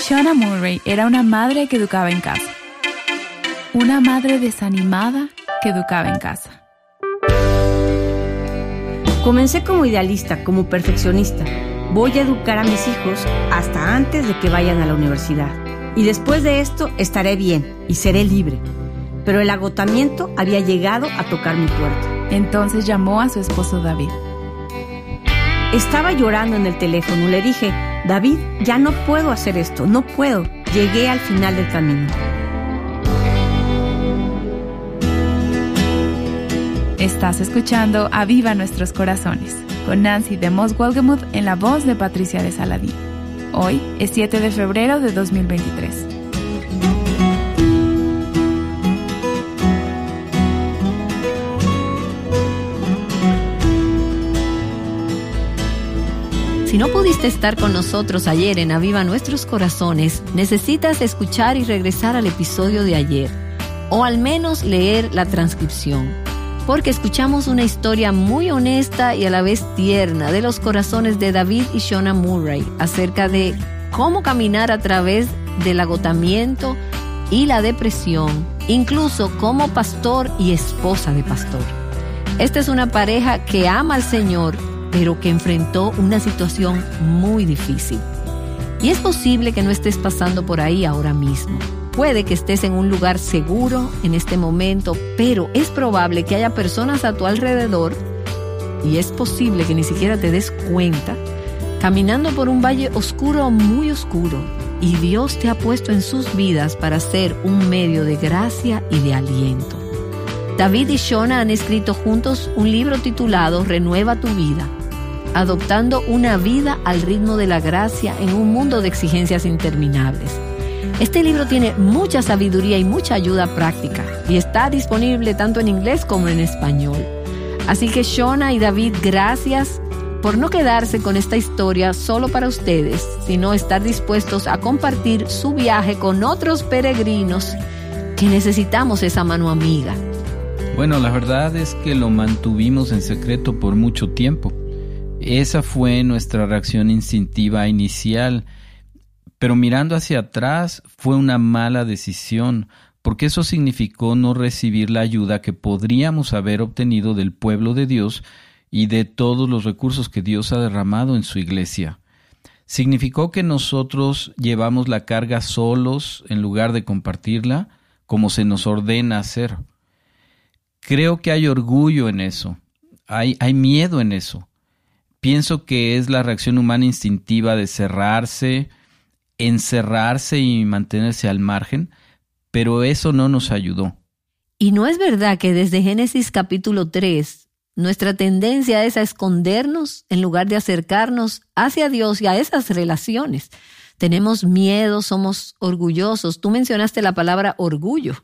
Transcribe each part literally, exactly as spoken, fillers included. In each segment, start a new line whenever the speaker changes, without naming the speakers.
Shauna Murray era una madre que educaba en casa. Una madre desanimada que educaba en casa.
Comencé como idealista, como perfeccionista. Voy a educar a mis hijos hasta antes de que vayan a la universidad. Y después de esto estaré bien y seré libre. Pero el agotamiento había llegado a tocar mi puerta.
Entonces llamó a su esposo David.
Estaba llorando en el teléfono. Le dije, David, ya no puedo hacer esto, no puedo. Llegué al final del camino.
Estás escuchando Aviva Nuestros Corazones, con Nancy de Moss Wolgemuth en la voz de Patricia de Saladín. Hoy es siete de febrero de dos mil veintitrés.
Si no pudiste estar con nosotros ayer en Aviva Nuestros Corazones, necesitas escuchar y regresar al episodio de ayer, o al menos leer la transcripción, porque escuchamos una historia muy honesta y a la vez tierna de los corazones de David y Shauna Murray acerca de cómo caminar a través del agotamiento y la depresión, incluso como pastor y esposa de pastor. Esta es una pareja que ama al Señor, pero que enfrentó una situación muy difícil. Y es posible que no estés pasando por ahí ahora mismo. Puede que estés en un lugar seguro en este momento, pero es probable que haya personas a tu alrededor, y es posible que ni siquiera te des cuenta, caminando por un valle oscuro, muy oscuro, y Dios te ha puesto en sus vidas para ser un medio de gracia y de aliento. David y Shauna han escrito juntos un libro titulado Renueva tu vida, adoptando una vida al ritmo de la gracia en un mundo de exigencias interminables. Este libro tiene mucha sabiduría y mucha ayuda práctica y está disponible tanto en inglés como en español. Así que Shauna y David, gracias por no quedarse con esta historia solo para ustedes, sino estar dispuestos a compartir su viaje con otros peregrinos que necesitamos esa mano amiga.
Bueno, la verdad es que lo mantuvimos en secreto por mucho tiempo. Esa fue nuestra reacción instintiva inicial, pero mirando hacia atrás fue una mala decisión, porque eso significó no recibir la ayuda que podríamos haber obtenido del pueblo de Dios y de todos los recursos que Dios ha derramado en su iglesia. Significó que nosotros llevamos la carga solos en lugar de compartirla como se nos ordena hacer. Creo que hay orgullo en eso, hay, hay miedo en eso. Pienso que es la reacción humana instintiva de cerrarse, encerrarse y mantenerse al margen, pero eso no nos ayudó.
Y no es verdad que desde Génesis capítulo tres, nuestra tendencia es a escondernos en lugar de acercarnos hacia Dios y a esas relaciones. Tenemos miedo, somos orgullosos. Tú mencionaste la palabra orgullo.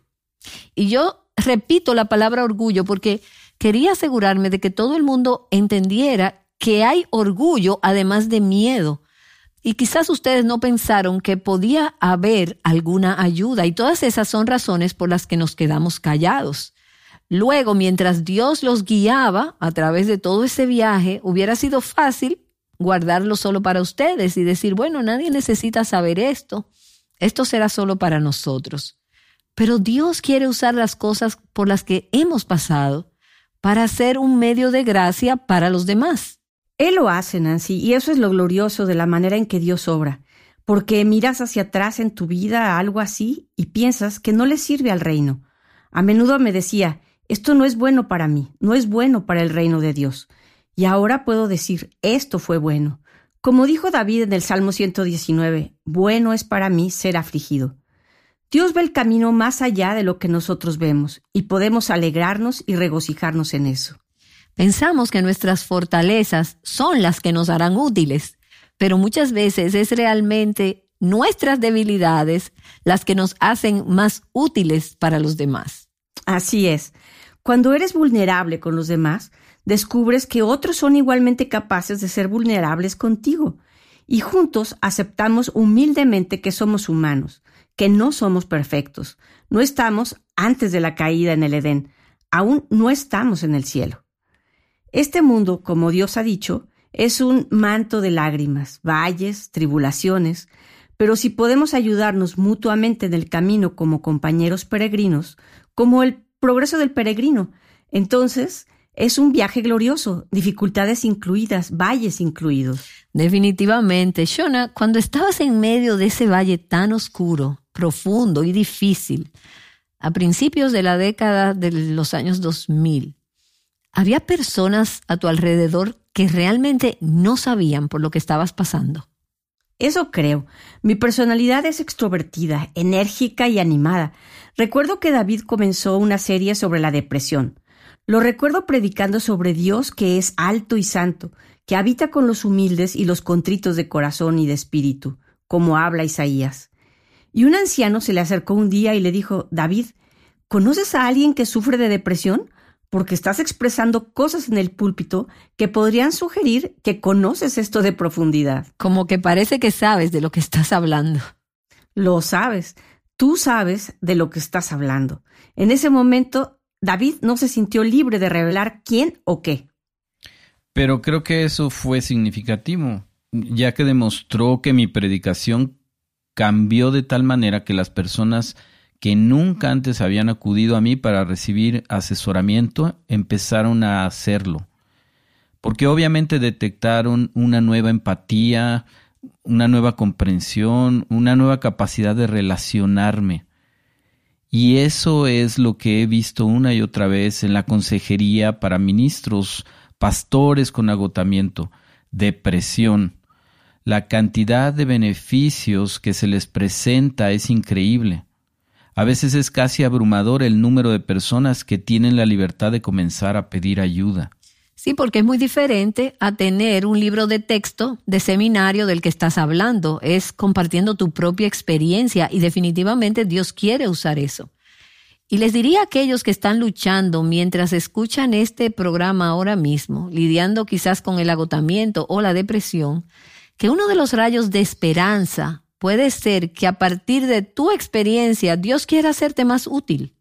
Y yo repito la palabra orgullo porque quería asegurarme de que todo el mundo entendiera que hay orgullo además de miedo. Y quizás ustedes no pensaron que podía haber alguna ayuda, y todas esas son razones por las que nos quedamos callados. Luego, mientras Dios los guiaba a través de todo ese viaje, hubiera sido fácil guardarlo solo para ustedes y decir, bueno, nadie necesita saber esto, esto será solo para nosotros. Pero Dios quiere usar las cosas por las que hemos pasado para ser un medio de gracia para los demás.
Él lo hace, Nancy, y eso es lo glorioso de la manera en que Dios obra, porque miras hacia atrás en tu vida a algo así y piensas que no le sirve al reino. A menudo me decía, esto no es bueno para mí, no es bueno para el reino de Dios. Y ahora puedo decir, esto fue bueno. Como dijo David en el Salmo ciento diecinueve, bueno es para mí ser afligido. Dios ve el camino más allá de lo que nosotros vemos y podemos alegrarnos y regocijarnos en eso.
Pensamos que nuestras fortalezas son las que nos harán útiles, pero muchas veces es realmente nuestras debilidades las que nos hacen más útiles para los demás.
Así es. Cuando eres vulnerable con los demás, descubres que otros son igualmente capaces de ser vulnerables contigo. Y juntos aceptamos humildemente que somos humanos, que no somos perfectos. No estamos antes de la caída en el Edén. Aún no estamos en el cielo. Este mundo, como Dios ha dicho, es un manto de lágrimas, valles, tribulaciones, pero si podemos ayudarnos mutuamente en el camino como compañeros peregrinos, como el progreso del peregrino, entonces es un viaje glorioso, dificultades incluidas, valles incluidos.
Definitivamente. Shona, cuando estabas en medio de ese valle tan oscuro, profundo y difícil, a principios de la década de los años dos mil, ¿había personas a tu alrededor que realmente no sabían por lo que estabas pasando?
Eso creo. Mi personalidad es extrovertida, enérgica y animada. Recuerdo que David comenzó una serie sobre la depresión. Lo recuerdo predicando sobre Dios que es alto y santo, que habita con los humildes y los contritos de corazón y de espíritu, como habla Isaías. Y un anciano se le acercó un día y le dijo, David, ¿conoces a alguien que sufre de depresión? Porque estás expresando cosas en el púlpito que podrían sugerir que conoces esto de profundidad.
Como que parece que sabes de lo que estás hablando.
Lo sabes. Tú sabes de lo que estás hablando. En ese momento, David no se sintió libre de revelar quién o qué.
Pero creo que eso fue significativo, ya que demostró que mi predicación cambió de tal manera que las personas que nunca antes habían acudido a mí para recibir asesoramiento, empezaron a hacerlo. Porque obviamente detectaron una nueva empatía, una nueva comprensión, una nueva capacidad de relacionarme. Y eso es lo que he visto una y otra vez en la consejería para ministros, pastores con agotamiento, depresión. La cantidad de beneficios que se les presenta es increíble. A veces es casi abrumador el número de personas que tienen la libertad de comenzar a pedir ayuda.
Sí, porque es muy diferente a tener un libro de texto de seminario del que estás hablando. Es compartiendo tu propia experiencia y definitivamente Dios quiere usar eso. Y les diría a aquellos que están luchando mientras escuchan este programa ahora mismo, lidiando quizás con el agotamiento o la depresión, que uno de los rayos de esperanza puede ser que a partir de tu experiencia Dios quiera hacerte más útil.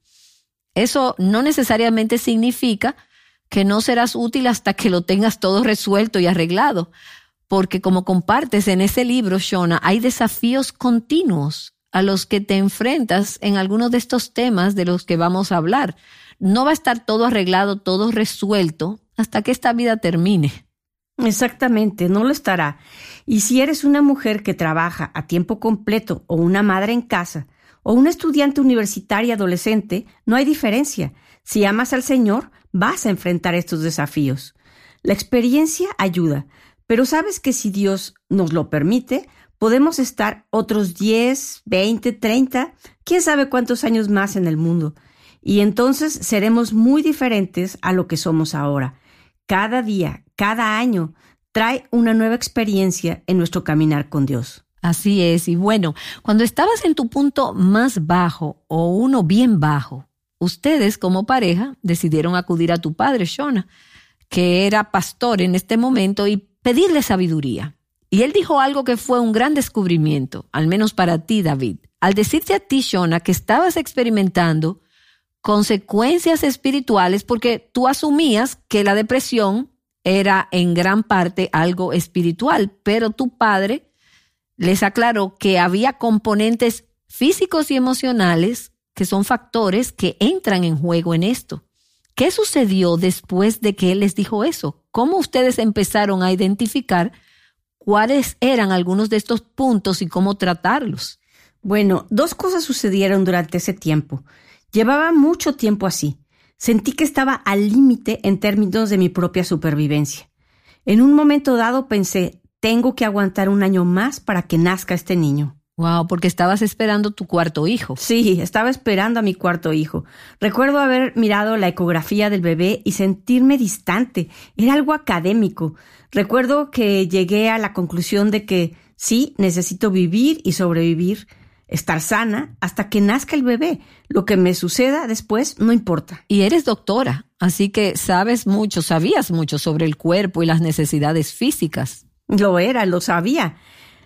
Eso no necesariamente significa que no serás útil hasta que lo tengas todo resuelto y arreglado, porque como compartes en ese libro, Shona, hay desafíos continuos a los que te enfrentas en algunos de estos temas de los que vamos a hablar. No va a estar todo arreglado, todo resuelto hasta que esta vida termine.
Exactamente, no lo estará. Y si eres una mujer que trabaja a tiempo completo o una madre en casa o una estudiante universitaria adolescente, no hay diferencia. Si amas al Señor, vas a enfrentar estos desafíos. La experiencia ayuda, pero sabes que si Dios nos lo permite, podemos estar otros diez, veinte, treinta, quién sabe cuántos años más en el mundo. Y entonces seremos muy diferentes a lo que somos ahora. Cada día, cada año, trae una nueva experiencia en nuestro caminar con Dios.
Así es. Y bueno, cuando estabas en tu punto más bajo o uno bien bajo, ustedes como pareja decidieron acudir a tu padre, Shona, que era pastor en este momento, y pedirle sabiduría. Y él dijo algo que fue un gran descubrimiento, al menos para ti, David. Al decirte a ti, Shona, que estabas experimentando consecuencias espirituales porque tú asumías que la depresión era en gran parte algo espiritual, pero tu padre les aclaró que había componentes físicos y emocionales que son factores que entran en juego en esto. ¿Qué sucedió después de que él les dijo eso? ¿Cómo ustedes empezaron a identificar cuáles eran algunos de estos puntos y cómo tratarlos?
Bueno, dos cosas sucedieron durante ese tiempo. Llevaba mucho tiempo así. Sentí que estaba al límite en términos de mi propia supervivencia. En un momento dado pensé, tengo que aguantar un año más para que nazca este niño.
Wow, porque estabas esperando tu cuarto hijo.
Sí, estaba esperando a mi cuarto hijo. Recuerdo haber mirado la ecografía del bebé y sentirme distante. Era algo académico. Recuerdo que llegué a la conclusión de que sí, necesito vivir y sobrevivir, estar sana hasta que nazca el bebé. Lo que me suceda después no importa.
Y eres doctora, así que sabes mucho, sabías mucho sobre el cuerpo y las necesidades físicas.
Lo era, lo sabía.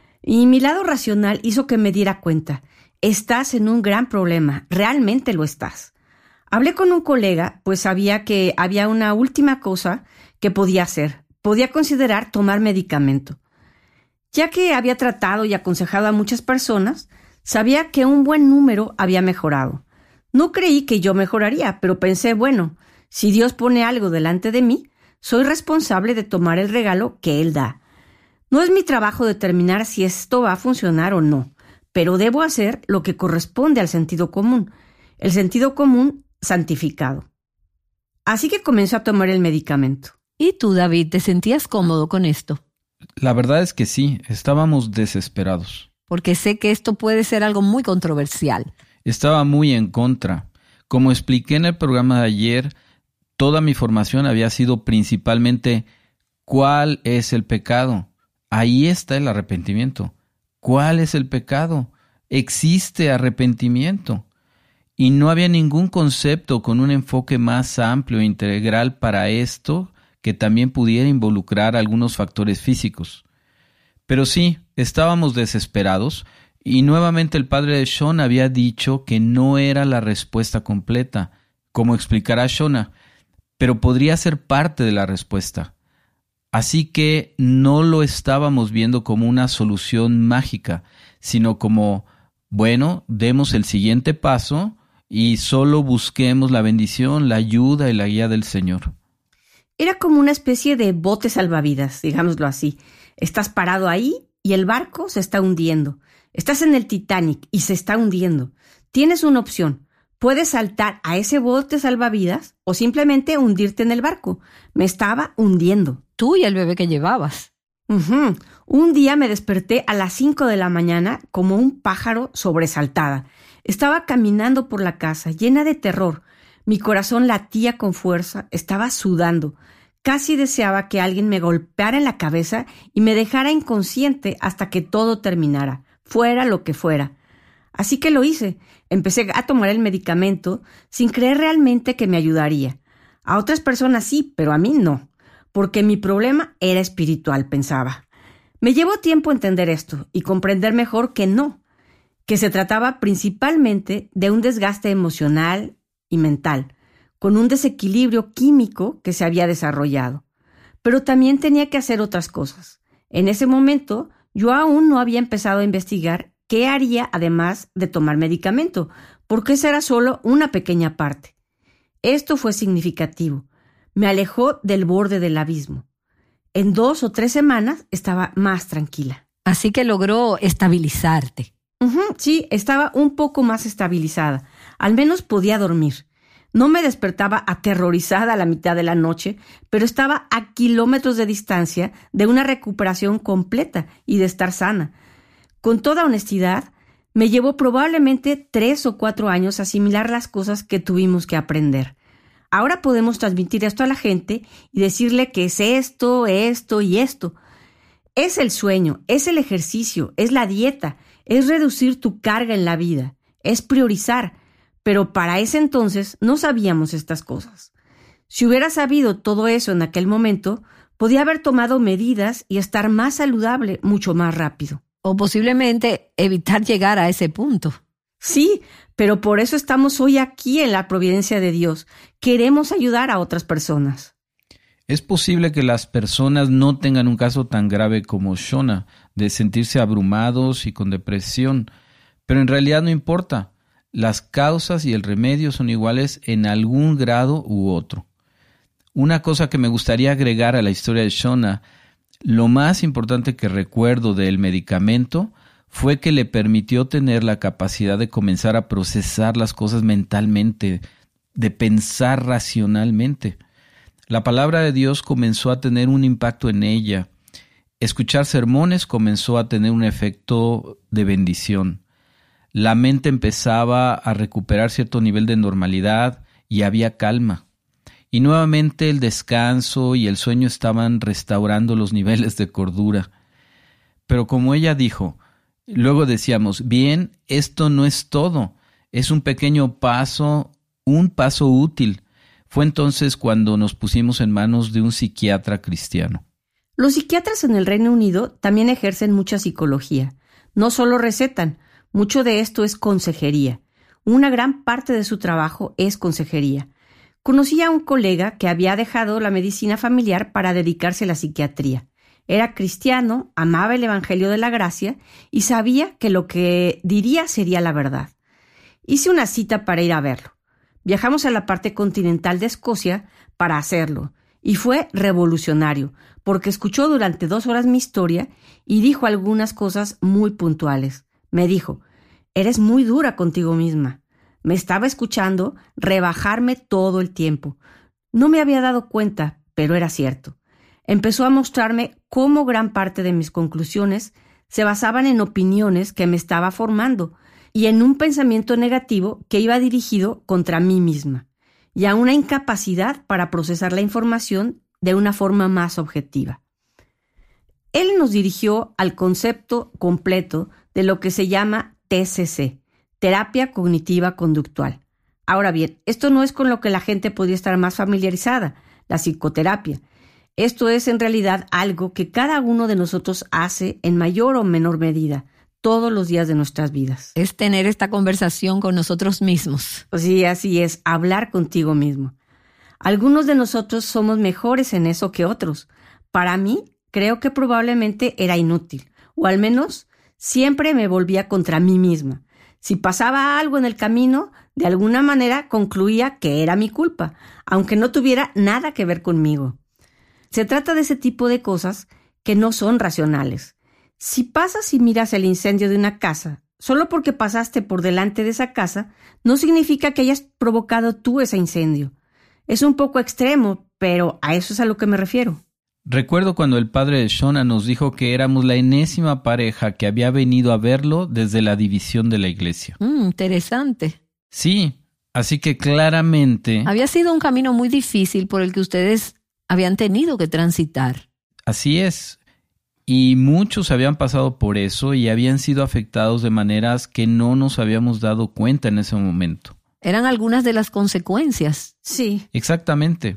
Y mi lado racional hizo que me diera cuenta. Estás en un gran problema, realmente lo estás. Hablé con un colega, pues sabía que había una última cosa que podía hacer. Podía considerar tomar medicamento. Ya que había tratado y aconsejado a muchas personas, sabía que un buen número había mejorado. No creí que yo mejoraría, pero pensé, bueno, si Dios pone algo delante de mí, soy responsable de tomar el regalo que Él da. No es mi trabajo determinar si esto va a funcionar o no, pero debo hacer lo que corresponde al sentido común, el sentido común santificado. Así que comencé a tomar el medicamento.
¿Y tú, David, te sentías cómodo con esto?
La verdad es que sí, estábamos desesperados.
Porque sé que esto puede ser algo muy controversial.
Estaba muy en contra. Como expliqué en el programa de ayer, toda mi formación había sido principalmente ¿cuál es el pecado? Ahí está el arrepentimiento. ¿Cuál es el pecado? Existe arrepentimiento. Y no había ningún concepto con un enfoque más amplio e integral para esto que también pudiera involucrar algunos factores físicos. Pero sí, estábamos desesperados y nuevamente el padre de Shona había dicho que no era la respuesta completa, como explicará Shona, pero podría ser parte de la respuesta. Así que no lo estábamos viendo como una solución mágica, sino como, bueno, demos el siguiente paso y solo busquemos la bendición, la ayuda y la guía del Señor.
Era como una especie de bote salvavidas, digámoslo así. Estás parado ahí y el barco se está hundiendo. Estás en el Titanic y se está hundiendo. Tienes una opción. Puedes saltar a ese bote salvavidas o simplemente hundirte en el barco. Me estaba hundiendo.
Tú y el bebé que llevabas.
Uh-huh. Un día me desperté a las cinco de la mañana como un pájaro sobresaltada. Estaba caminando por la casa, llena de terror. Mi corazón latía con fuerza, estaba sudando. Casi deseaba que alguien me golpeara en la cabeza y me dejara inconsciente hasta que todo terminara, fuera lo que fuera. Así que lo hice. Empecé a tomar el medicamento sin creer realmente que me ayudaría. A otras personas sí, pero a mí no, porque mi problema era espiritual, pensaba. Me llevó tiempo entender esto y comprender mejor que no, que se trataba principalmente de un desgaste emocional y mental, con un desequilibrio químico que se había desarrollado. Pero también tenía que hacer otras cosas. En ese momento, yo aún no había empezado a investigar qué haría además de tomar medicamento, porque esa era solo una pequeña parte. Esto fue significativo. Me alejó del borde del abismo. En dos o tres semanas estaba más tranquila.
Así que logró estabilizarte.
Uh-huh, sí, estaba un poco más estabilizada. Al menos podía dormir. No me despertaba aterrorizada a la mitad de la noche, pero estaba a kilómetros de distancia de una recuperación completa y de estar sana. Con toda honestidad, me llevó probablemente tres o cuatro años asimilar las cosas que tuvimos que aprender. Ahora podemos transmitir esto a la gente y decirle que es esto, esto y esto. Es el sueño, es el ejercicio, es la dieta, es reducir tu carga en la vida, es priorizar. Pero para ese entonces no sabíamos estas cosas. Si hubiera sabido todo eso en aquel momento, podía haber tomado medidas y estar más saludable mucho más rápido.
O posiblemente evitar llegar a ese punto.
Sí, pero por eso estamos hoy aquí en la providencia de Dios. Queremos ayudar a otras personas.
Es posible que las personas no tengan un caso tan grave como Shona, de sentirse abrumados y con depresión, pero en realidad no importa. Las causas y el remedio son iguales en algún grado u otro. Una cosa que me gustaría agregar a la historia de Shona, lo más importante que recuerdo del medicamento fue que le permitió tener la capacidad de comenzar a procesar las cosas mentalmente, de pensar racionalmente. La palabra de Dios comenzó a tener un impacto en ella. Escuchar sermones comenzó a tener un efecto de bendición. La mente empezaba a recuperar cierto nivel de normalidad y había calma. Y nuevamente el descanso y el sueño estaban restaurando los niveles de cordura. Pero como ella dijo, luego decíamos, bien, esto no es todo, es un pequeño paso, un paso útil. Fue entonces cuando nos pusimos en manos de un psiquiatra cristiano.
Los psiquiatras en el Reino Unido también ejercen mucha psicología. No solo recetan, mucho de esto es consejería. Una gran parte de su trabajo es consejería. Conocí a un colega que había dejado la medicina familiar para dedicarse a la psiquiatría. Era cristiano, amaba el Evangelio de la Gracia y sabía que lo que diría sería la verdad. Hice una cita para ir a verlo. Viajamos a la parte continental de Escocia para hacerlo y fue revolucionario porque escuchó durante dos horas mi historia y dijo algunas cosas muy puntuales. Me dijo, eres muy dura contigo misma. Me estaba escuchando rebajarme todo el tiempo. No me había dado cuenta, pero era cierto. Empezó a mostrarme cómo gran parte de mis conclusiones se basaban en opiniones que me estaba formando y en un pensamiento negativo que iba dirigido contra mí misma y a una incapacidad para procesar la información de una forma más objetiva. Él nos dirigió al concepto completo de lo que se llama T C C, terapia cognitiva conductual. Ahora bien, esto no es con lo que la gente podría estar más familiarizada, la psicoterapia. Esto es en realidad algo que cada uno de nosotros hace en mayor o menor medida todos los días de nuestras vidas.
Es tener esta conversación con nosotros mismos.
Sí, así es, hablar contigo mismo. Algunos de nosotros somos mejores en eso que otros. Para mí, creo que probablemente era inútil, o al menos siempre me volvía contra mí misma. Si pasaba algo en el camino, de alguna manera concluía que era mi culpa, aunque no tuviera nada que ver conmigo. Se trata de ese tipo de cosas que no son racionales. Si pasas y miras el incendio de una casa, solo porque pasaste por delante de esa casa, no significa que hayas provocado tú ese incendio. Es un poco extremo, pero a eso es a lo que me refiero.
Recuerdo cuando el padre de Shona nos dijo que éramos la enésima pareja que había venido a verlo desde la división de la iglesia.
Mm, interesante.
Sí, así que claramente...
Había sido un camino muy difícil por el que ustedes habían tenido que transitar.
Así es. Y muchos habían pasado por eso y habían sido afectados de maneras que no nos habíamos dado cuenta en ese momento.
Eran algunas de las consecuencias.
Sí.
Exactamente.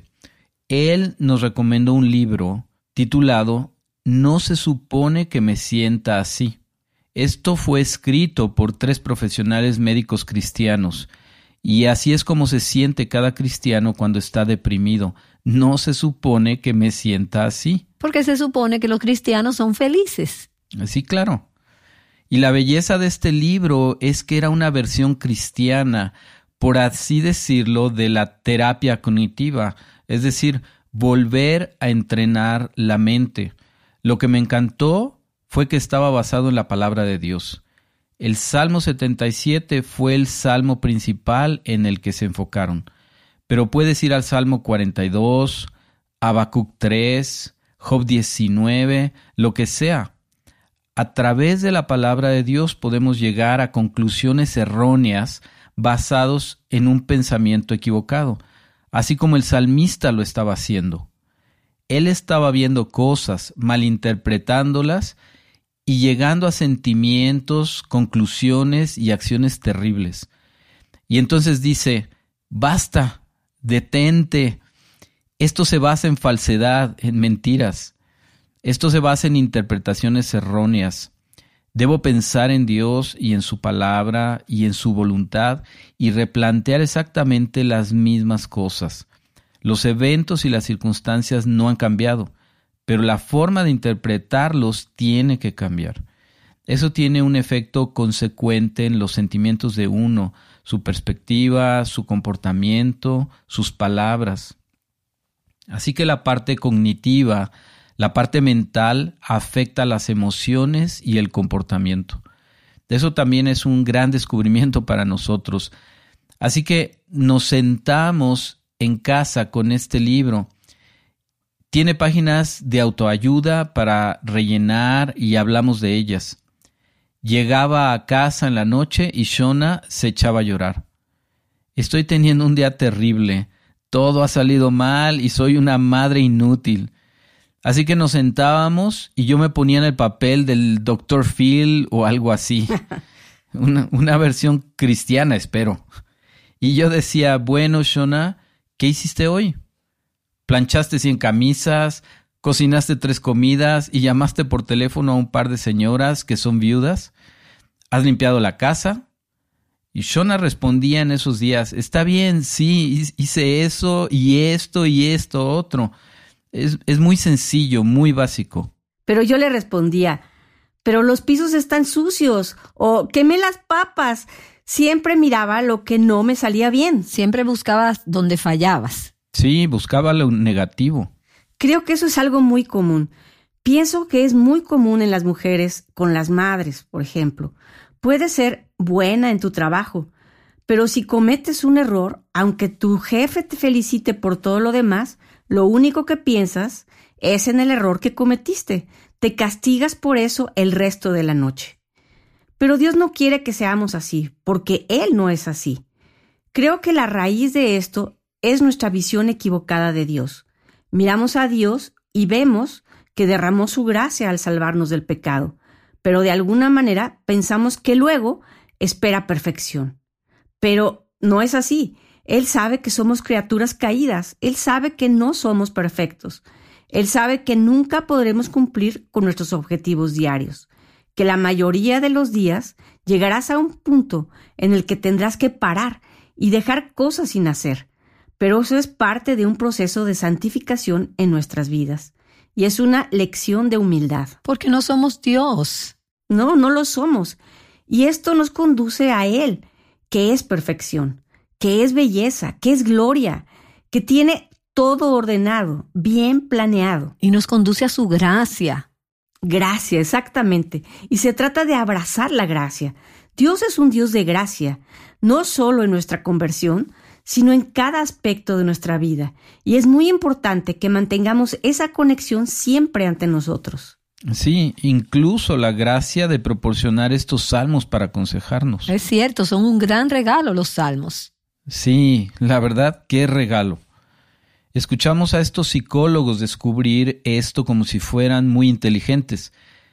Él nos recomendó un libro titulado No se supone que me sienta así. Esto fue escrito por tres profesionales médicos cristianos y así es como se siente cada cristiano cuando está deprimido. No se supone que me sienta así.
Porque se supone que los cristianos son felices.
Sí, claro. Y la belleza de este libro es que era una versión cristiana, por así decirlo, de la terapia cognitiva, es decir, volver a entrenar la mente. Lo que me encantó fue que estaba basado en la palabra de Dios. El Salmo setenta y siete fue el salmo principal en el que se enfocaron. Pero puedes ir al Salmo cuarenta y dos, Habacuc tres, Job diecinueve, lo que sea. A través de la palabra de Dios podemos llegar a conclusiones erróneas basados en un pensamiento equivocado, así como el salmista lo estaba haciendo. Él estaba viendo cosas, malinterpretándolas y llegando a sentimientos, conclusiones y acciones terribles. Y entonces dice, basta, detente. Esto se basa en falsedad, en mentiras. Esto se basa en interpretaciones erróneas. Debo pensar en Dios y en su palabra y en su voluntad y replantear exactamente las mismas cosas. Los eventos y las circunstancias no han cambiado, pero la forma de interpretarlos tiene que cambiar. Eso tiene un efecto consecuente en los sentimientos de uno, su perspectiva, su comportamiento, sus palabras. Así que la parte cognitiva, la parte mental, afecta las emociones y el comportamiento. Eso también es un gran descubrimiento para nosotros. Así que nos sentamos en casa con este libro. Tiene páginas de autoayuda para rellenar y hablamos de ellas. Llegaba a casa en la noche y Shona se echaba a llorar. Estoy teniendo un día terrible. Todo ha salido mal y soy una madre inútil. Así que nos sentábamos y yo me ponía en el papel del doctor Phil o algo así. Una, una versión cristiana, espero. Y yo decía, bueno, Shona, ¿qué hiciste hoy? Planchaste cien camisas, cocinaste tres comidas y llamaste por teléfono a un par de señoras que son viudas. ¿Has limpiado la casa? Y Shona respondía en esos días, está bien, sí, hice eso y esto y esto otro. Es, es muy sencillo, muy básico.
Pero yo le respondía, pero los pisos están sucios o quemé las papas. Siempre miraba lo que no me salía bien.
Siempre buscabas donde fallabas.
Sí, buscaba lo negativo.
Creo que eso es algo muy común. Pienso que es muy común en las mujeres con las madres, por ejemplo. Puedes ser buena en tu trabajo, pero si cometes un error, aunque tu jefe te felicite por todo lo demás, lo único que piensas es en el error que cometiste. Te castigas por eso el resto de la noche. Pero Dios no quiere que seamos así, porque Él no es así. Creo que la raíz de esto es nuestra visión equivocada de Dios. Miramos a Dios y vemos que derramó su gracia al salvarnos del pecado, pero de alguna manera pensamos que luego espera perfección. Pero no es así. Él sabe que somos criaturas caídas. Él sabe que no somos perfectos. Él sabe que nunca podremos cumplir con nuestros objetivos diarios, que la mayoría de los días llegarás a un punto en el que tendrás que parar y dejar cosas sin hacer. Pero eso es parte de un proceso de santificación en nuestras vidas. Y es una lección de humildad.
Porque no somos Dios.
No, no lo somos. Y esto nos conduce a Él, que es perfección, que es belleza, que es gloria, que tiene todo ordenado, bien planeado.
Y nos conduce a su gracia.
Gracia, exactamente. Y se trata de abrazar la gracia. Dios es un Dios de gracia, no solo en nuestra conversión, sino en cada aspecto de nuestra vida. Y es muy importante que mantengamos esa conexión siempre ante nosotros.
Sí, incluso la gracia de proporcionar estos salmos para aconsejarnos.
Es cierto, son un gran regalo los salmos.
Sí, la verdad, qué regalo. Escuchamos a estos psicólogos descubrir esto como si fueran muy inteligentes.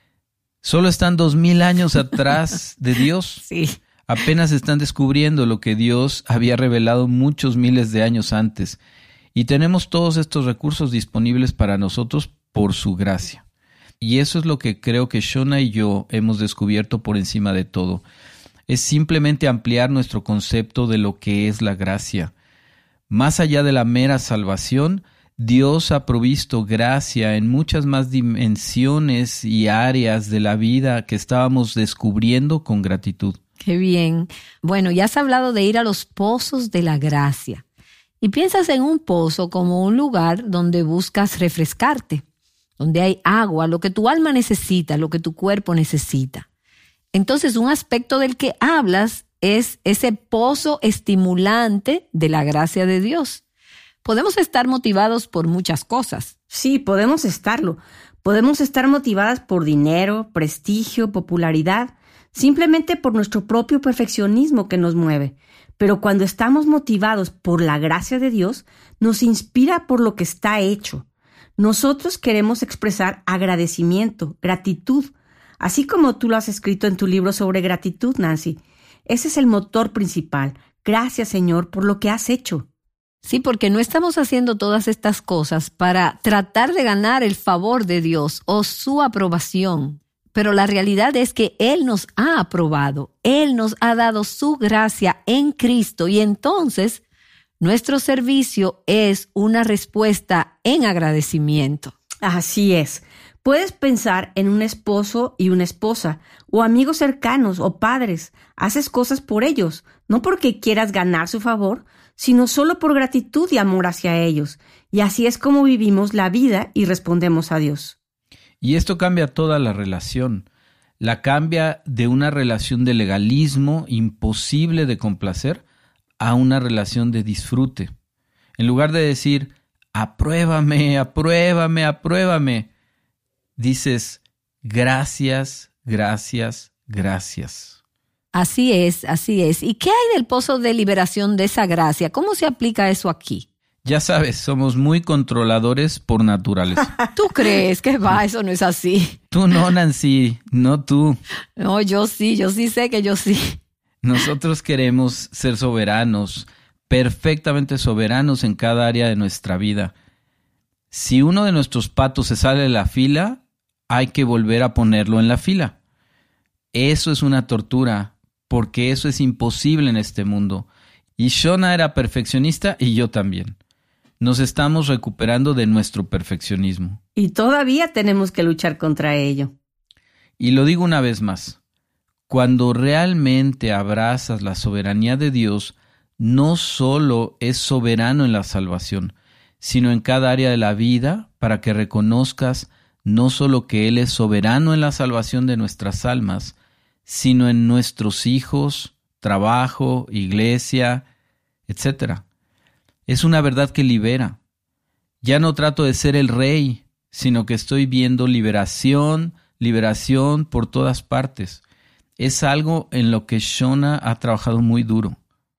Solo están dos mil años atrás de Dios.
Sí.
Apenas están descubriendo lo que Dios había revelado muchos miles de años antes. Y tenemos todos estos recursos disponibles para nosotros por su gracia. Y eso es lo que creo que Shona y yo hemos descubierto por encima de todo. Es simplemente ampliar nuestro concepto de lo que es la gracia. Más allá de la mera salvación, Dios ha provisto gracia en muchas más dimensiones y áreas de la vida que estábamos descubriendo con gratitud.
Qué bien. Bueno, ya has hablado de ir a los pozos de la gracia. Y piensas en un pozo como un lugar donde buscas refrescarte, donde hay agua, lo que tu alma necesita, lo que tu cuerpo necesita. Entonces, un aspecto del que hablas es ese pozo estimulante de la gracia de Dios. Podemos estar motivados por muchas cosas.
Sí, podemos estarlo. Podemos estar motivadas por dinero, prestigio, popularidad, simplemente por nuestro propio perfeccionismo que nos mueve. Pero cuando estamos motivados por la gracia de Dios, nos inspira por lo que está hecho. Nosotros queremos expresar agradecimiento, gratitud, así como tú lo has escrito en tu libro sobre gratitud, Nancy. Ese es el motor principal. Gracias, Señor, por lo que has hecho.
Sí, porque no estamos haciendo todas estas cosas para tratar de ganar el favor de Dios o su aprobación. Pero la realidad es que Él nos ha aprobado. Él nos ha dado su gracia en Cristo y entonces nuestro servicio es una respuesta en agradecimiento.
Así es. Puedes pensar en un esposo y una esposa, o amigos cercanos o padres. Haces cosas por ellos, no porque quieras ganar su favor, sino solo por gratitud y amor hacia ellos. Y así es como vivimos la vida y respondemos a Dios.
Y esto cambia toda la relación. La cambia de una relación de legalismo imposible de complacer a una relación de disfrute. En lugar de decir, apruébame, apruébame, apruébame, dices, gracias, gracias, gracias.
Así es, así es. ¿Y qué hay del pozo de liberación de esa gracia? ¿Cómo se aplica eso aquí?
Ya sabes, somos muy controladores por naturaleza.
¿Tú crees que va? Eso no es así.
Tú no, Nancy, no tú.
No, yo sí, yo sí sé que yo sí.
Nosotros queremos ser soberanos, perfectamente soberanos en cada área de nuestra vida. Si uno de nuestros patos se sale de la fila, hay que volver a ponerlo en la fila. Eso es una tortura, porque eso es imposible en este mundo. Y Shona era perfeccionista y yo también. nos estamos recuperando de nuestro perfeccionismo.
Y todavía tenemos que luchar contra ello.
Y lo digo una vez más, cuando realmente abrazas la soberanía de Dios, no solo es soberano en la salvación, sino en cada área de la vida, para que reconozcas no solo que Él es soberano en la salvación de nuestras almas, sino en nuestros hijos, trabajo, iglesia, etcétera. Es una verdad que libera. Ya no trato de ser el rey, sino que estoy viendo liberación, liberación por todas partes. Es algo en lo que Shona ha trabajado muy duro.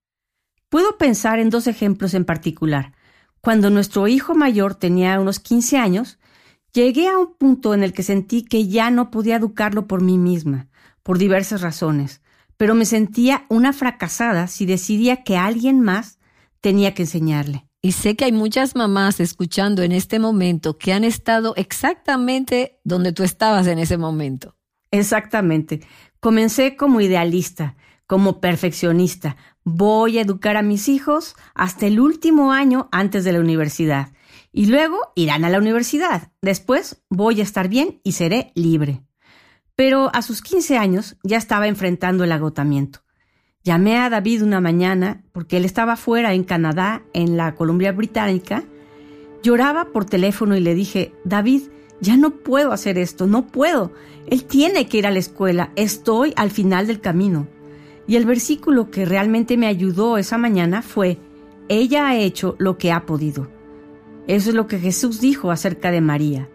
Puedo pensar en dos ejemplos en particular. Cuando nuestro hijo mayor tenía unos quince años, llegué a un punto en el que sentí que ya no podía educarlo por mí misma, por diversas razones, pero me sentía una fracasada si decidía que alguien más tenía que enseñarle.
Y sé que hay muchas mamás escuchando en este momento que han estado exactamente donde tú estabas en ese momento.
Exactamente. Comencé como idealista, como perfeccionista. Voy a educar a mis hijos hasta el último año antes de la universidad. Y luego irán a la universidad. Después voy a estar bien y seré libre. Pero a sus quince años ya estaba enfrentando el agotamiento. Llamé a David una mañana porque él estaba fuera en Canadá, en la Columbia Británica. Lloraba por teléfono y le dije, David, ya no puedo hacer esto, no puedo. Él tiene que ir a la escuela, estoy al final del camino. Y el versículo que realmente me ayudó esa mañana fue, ella ha hecho lo que ha podido. Eso es lo que Jesús dijo acerca de María.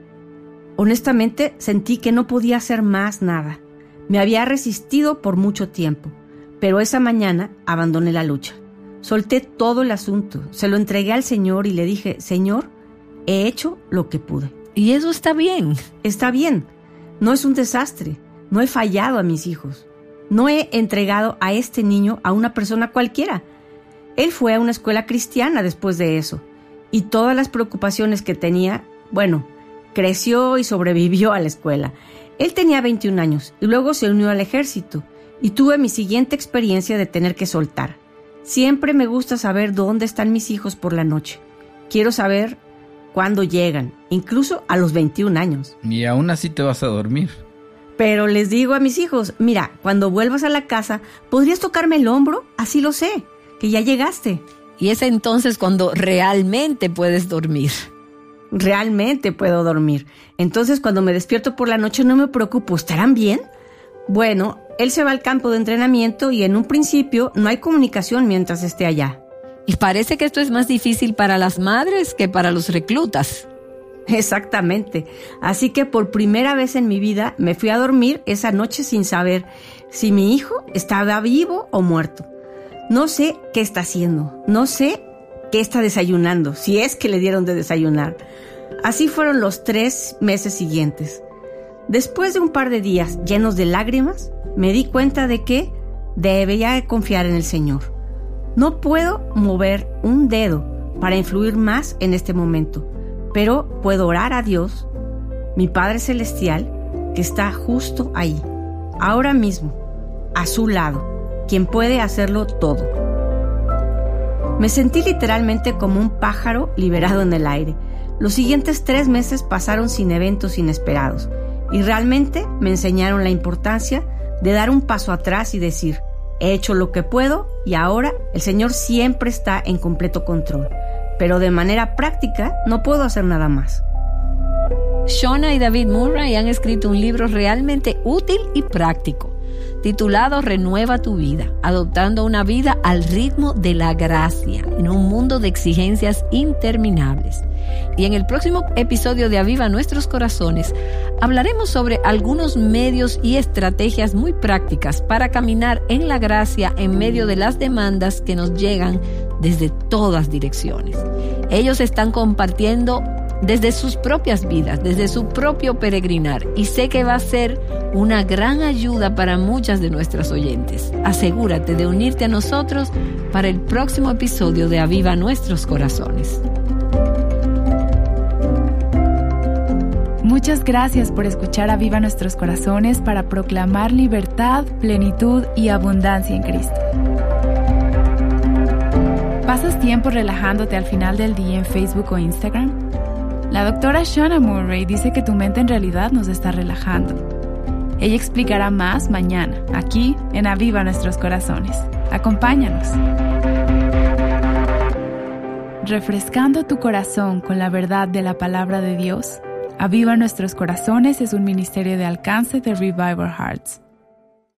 Honestamente, sentí que no podía hacer más nada. Me había resistido por mucho tiempo. Pero esa mañana abandoné la lucha. Solté todo el asunto, se lo entregué al Señor y le dije, Señor, he hecho lo que pude.
Y eso está bien.
Está bien. No es un desastre. No he fallado a mis hijos. No he entregado a este niño a una persona cualquiera. Él fue a una escuela cristiana después de eso. Y todas las preocupaciones que tenía, bueno, creció y sobrevivió a la escuela. Él tenía veintiún años y luego se unió al ejército. Y tuve mi siguiente experiencia de tener que soltar. Siempre me gusta saber dónde están mis hijos por la noche. Quiero saber cuándo llegan, incluso a los veintiún años.
Y aún así te vas a dormir.
Pero les digo a mis hijos, mira, cuando vuelvas a la casa, ¿podrías tocarme el hombro? Así lo sé, que ya llegaste.
Y es entonces cuando realmente puedes dormir.
Realmente puedo dormir. Entonces cuando me despierto por la noche no me preocupo, ¿estarán bien? Bueno, él se va al campo de entrenamiento y en un principio no hay comunicación mientras esté allá.
Y parece que esto es más difícil para las madres que para los reclutas.
Exactamente. Así que por primera vez en mi vida me fui a dormir esa noche sin saber si mi hijo estaba vivo o muerto. No sé qué está haciendo, no sé qué está desayunando, si es que le dieron de desayunar. Así fueron los tres meses siguientes. Después de un par de días llenos de lágrimas, me di cuenta de que debía confiar en el Señor. No puedo mover un dedo para influir más en este momento, pero puedo orar a Dios, mi Padre Celestial, que está justo ahí, ahora mismo, a su lado, quien puede hacerlo todo. Me sentí literalmente como un pájaro liberado en el aire. Los siguientes tres meses pasaron sin eventos inesperados. Y realmente me enseñaron la importancia de dar un paso atrás y decir, he hecho lo que puedo y ahora el Señor siempre está en completo control. Pero de manera práctica no puedo hacer nada más.
Shona y David Murray han escrito un libro realmente útil y práctico, titulado Renueva tu vida, adoptando una vida al ritmo de la gracia en un mundo de exigencias interminables. Y en el próximo episodio de Aviva Nuestros Corazones hablaremos sobre algunos medios y estrategias muy prácticas para caminar en la gracia en medio de las demandas que nos llegan desde todas direcciones. Ellos están compartiendo desde sus propias vidas, desde su propio peregrinar, y sé que va a ser una gran ayuda para muchas de nuestras oyentes. Asegúrate de unirte a nosotros para el próximo episodio de Aviva Nuestros Corazones.
Muchas gracias por escuchar Aviva Nuestros Corazones para proclamar libertad, plenitud y abundancia en Cristo. ¿Pasas tiempo relajándote al final del día en Facebook o Instagram? La doctora Shauna Murray dice que tu mente en realidad nos está relajando. Ella explicará más mañana, aquí en Aviva Nuestros Corazones. Acompáñanos. Refrescando tu corazón con la verdad de la palabra de Dios, Aviva Nuestros Corazones es un ministerio de alcance de Revival Hearts.